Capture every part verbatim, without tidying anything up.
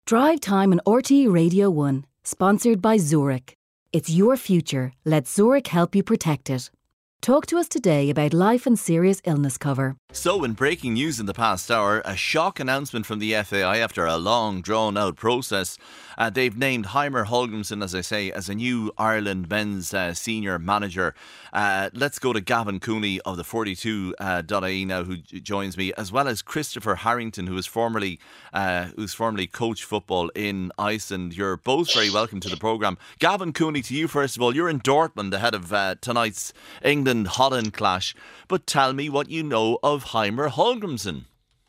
Drive Time on R T E Radio one, sponsored by Zurich. It's your future. Let Zurich help you protect it. Talk to us today about life and serious illness cover. So, in breaking news in the past hour, a shock announcement from the F A I after a long, drawn-out process. Uh, they've named Heimer Hallgrímsson, as I say, as a new Ireland men's uh, senior manager. Uh, let's go to Gavin Cooney of the forty-two dot I E now, who joins me, as well as Christopher Harrington, who is formerly uh, who's formerly coached football in Iceland. You're both very welcome to the programme. Gavin Cooney, to you first of all. You're in Dortmund ahead of uh, tonight's England-Holland clash. But tell me what you know of Heimer Hallgrímsson.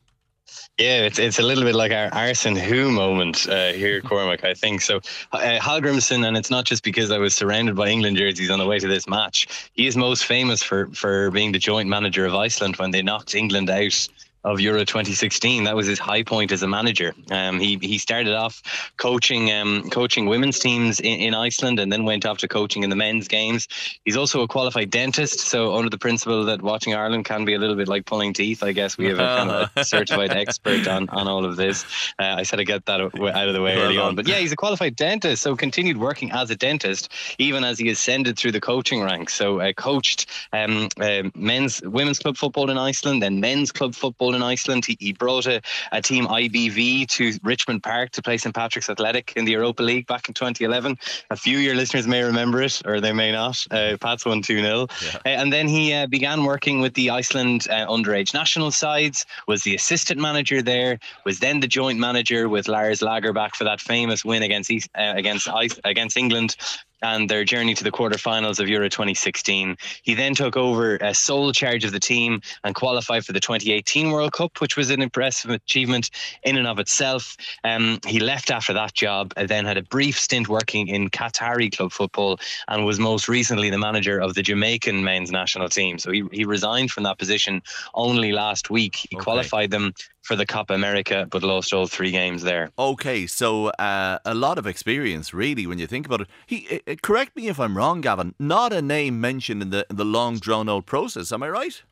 Yeah, it's it's a little bit like our Arsene Who moment uh, here, Cormac, I think. So, uh, Hallgrímsson, and it's not just because I was surrounded by England jerseys on the way to this match. He is most famous for, for being the joint manager of Iceland when they knocked England out of Euro twenty sixteen. That was his high point as a manager. Um, he he started off coaching um, coaching women's teams in, in Iceland, and then went off to coaching in the men's games. He's also a qualified dentist, so under the principle that watching Ireland can be a little bit like pulling teeth, I guess we have a kind of a certified expert on, on all of this. Uh, I said I'd get that out of the way early on. But yeah, he's a qualified dentist, so continued working as a dentist, even as he ascended through the coaching ranks. So uh, coached um, uh, men's, women's club football in Iceland, and men's club football in Iceland. He, he brought a, a team I B V to Richmond Park to play Saint Patrick's Athletic in the Europa League back in twenty eleven. A few of your listeners may remember it, or they may not. Uh, Pats won two nil. Yeah. Uh, and then he uh, began working with the Iceland uh, underage national sides, was the assistant manager there, was then the joint manager with Lars Lagerbäck for that famous win against East, uh, against Ice, against England and their journey to the quarterfinals of Euro twenty sixteen. He then took over uh, sole charge of the team and qualified for the twenty eighteen World Cup, which was an impressive achievement in and of itself. Um, he left after that job and then had a brief stint working in Qatari club football, and was most recently the manager of the Jamaican men's national team. So he, he resigned from that position only last week. He okay. qualified them for the Copa America, but lost all three games there. Okay, so uh, a lot of experience, really, when you think about it. He, uh, correct me if I'm wrong, Gavin, not a name mentioned in the, in the long, drawn-out process, am I right?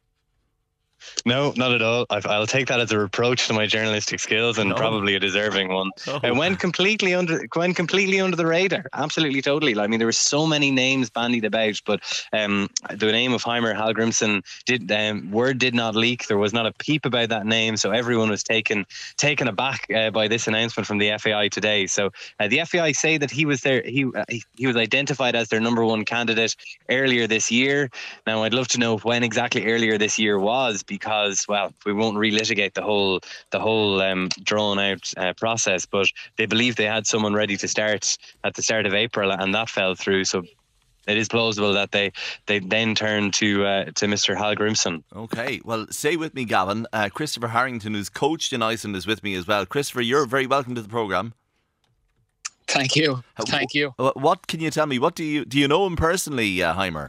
No, not at all. I've, I'll take that as a reproach to my journalistic skills, and no. probably a deserving one. Oh. And went completely under, went completely under the radar. Absolutely, totally. I mean, there were so many names bandied about, but um, the name of Heimer Hallgrímsson did um, word did not leak. There was not a peep about that name, so everyone was taken taken aback uh, by this announcement from the F A I today. So uh, the F A I say that he was there. He uh, he was identified as their number one candidate earlier this year. Now, I'd love to know when exactly earlier this year was, because, well, we won't relitigate the whole the whole um, drawn out uh, process, but they believe they had someone ready to start at the start of April, and that fell through. So it is plausible that they, they then turned to uh, to Mister Hallgrímsson. Okay, well, stay with me, Gavin. Uh, Christopher Harrington, who's coached in Iceland, is with me as well. Christopher, you're very welcome to the programme. Thank you. Thank you. What can you tell me? What do you do you know him personally, uh, Heimer?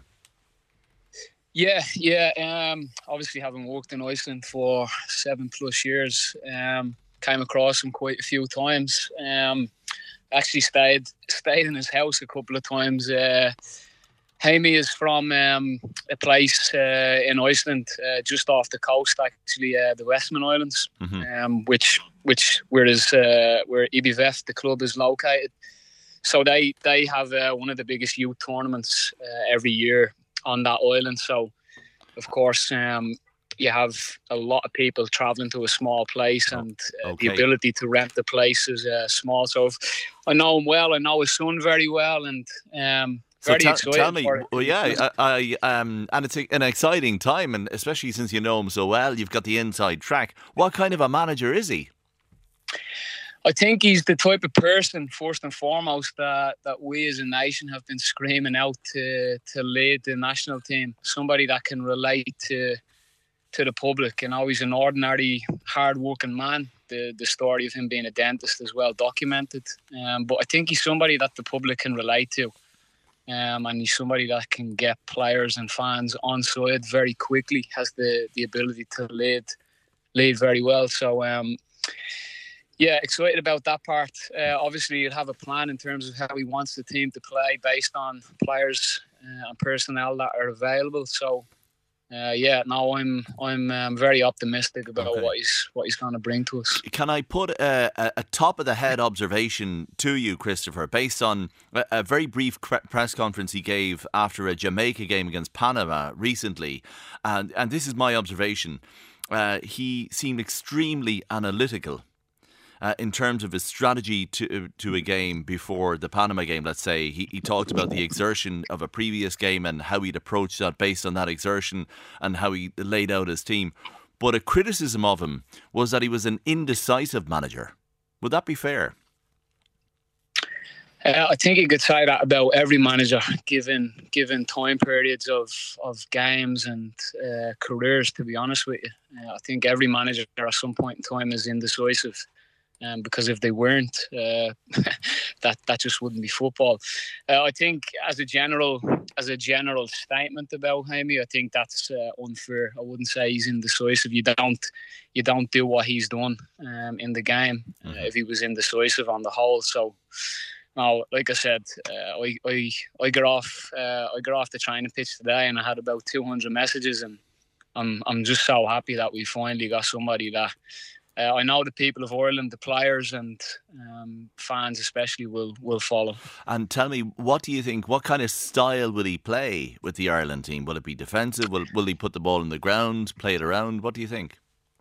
Yeah, yeah. Um, obviously, having worked in Iceland for seven plus years, um, came across him quite a few times. Um, actually stayed stayed in his house a couple of times. Uh, Jaime is from um, a place uh, in Iceland, uh, just off the coast, actually, uh, the Westman Islands, mm-hmm. um, which which where is uh, where I B V F, the club, is located. So they they have uh, one of the biggest youth tournaments uh, every year on that island. So, of course, um, you have a lot of people travelling to a small place, and uh, okay. the ability to rent the place is uh, small. So, if I know him well, I know his son very well, and um, very so excited. Tell me, for it. well, yeah, I, I, um, and it's a, an exciting time, and especially since you know him so well, you've got the inside track. What kind of a manager is he? I think he's the type of person, first and foremost, that, that we as a nation have been screaming out to to lead the national team. Somebody that can relate to to the public. You know, he's an ordinary, hard-working man. The the story of him being a dentist is well documented. Um, but I think he's somebody that the public can relate to. Um, and he's somebody that can get players and fans on side very quickly, has the, the ability to lead, lead very well. So, um, yeah, excited about that part. Uh, obviously, he'll have a plan in terms of how he wants the team to play based on players uh, and personnel that are available. So uh, yeah, no, I'm I'm um, very optimistic about Okay. what he's what he's going to bring to us. Can I put a, a, a top of the head observation to you, Christopher, based on a, a very brief cre- press conference he gave after a Jamaica game against Panama recently, and and this is my observation. Uh, he seemed extremely analytical. Uh, in terms of his strategy to to a game before the Panama game, let's say, he, he talked about the exertion of a previous game and how he'd approach that based on that exertion and how he laid out his team. But a criticism of him was that he was an indecisive manager. Would that be fair? Uh, I think you could say that about every manager, given given time periods of of games and uh, careers. To be honest with you, uh, I think every manager at some point in time is indecisive. Um, because if they weren't, uh, that that just wouldn't be football. Uh, I think, as a general as a general statement about Jamie, I think that's uh, unfair. I wouldn't say he's indecisive. You don't you don't do what he's done um, in the game uh, if he was indecisive on the whole. So, no, like I said, uh, I I I got off uh, I got off the training pitch today, and I had about two hundred messages, and I'm I'm just so happy that we finally got somebody that. Uh, I know the people of Ireland, the players and um, fans especially, will will follow. And tell me, what do you think? What kind of style will he play with the Ireland team? Will it be defensive? Will Will he put the ball in the ground, play it around? What do you think?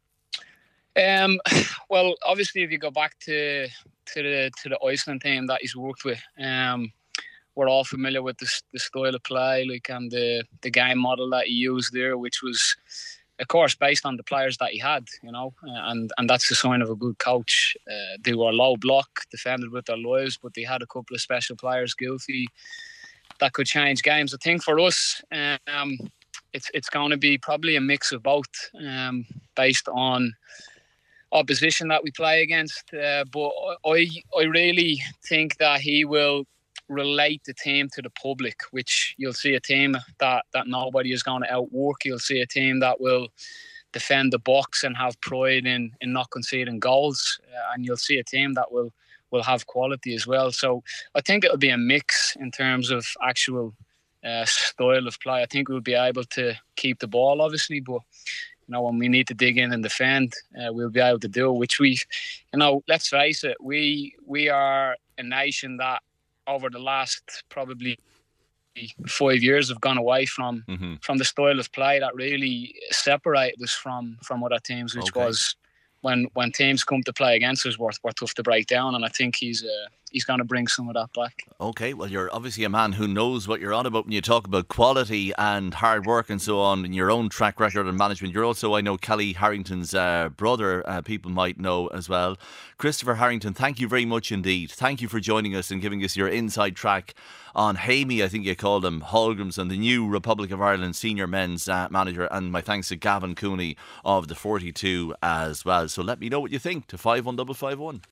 Um, well, obviously, if you go back to to the to the Iceland team that he's worked with, um, we're all familiar with the, the style of play, like and the the game model that he used there, which was, of course, based on the players that he had, you know, and and that's the sign of a good coach. Uh, they were low block, defended with their lives, but they had a couple of special players, Gilfy, that could change games. I think for us, um, it's it's going to be probably a mix of both, um, based on opposition that we play against. Uh, but I I really think that he will relate the team to the public, which you'll see a team that, that nobody is going to outwork. You'll see a team that will defend the box and have pride in, in not conceding goals. Uh, and you'll see a team that will, will have quality as well. So I think it'll be a mix in terms of actual uh, style of play. I think we'll be able to keep the ball, obviously, but you know, when we need to dig in and defend, uh, we'll be able to do it, which we, you know, let's face it, we we are a nation that over the last probably five years have gone away from mm-hmm. from the style of play that really separated us from from other teams, which okay. was when when teams come to play against us, we're, we're tough to break down. And I think he's uh, he's going to bring some of that back. Okay, well, you're obviously a man who knows what you're on about when you talk about quality and hard work and so on in your own track record and management. You're also, I know, Kelly Harrington's uh, brother, uh, people might know as well. Christopher Harrington, thank you very much indeed. Thank you for joining us and giving us your inside track on Jamie, I think you called him, Hallgrímsson, the new Republic of Ireland senior men's uh, manager. And my thanks to Gavin Cooney of the forty-two as well. So let me know what you think to five one five five one.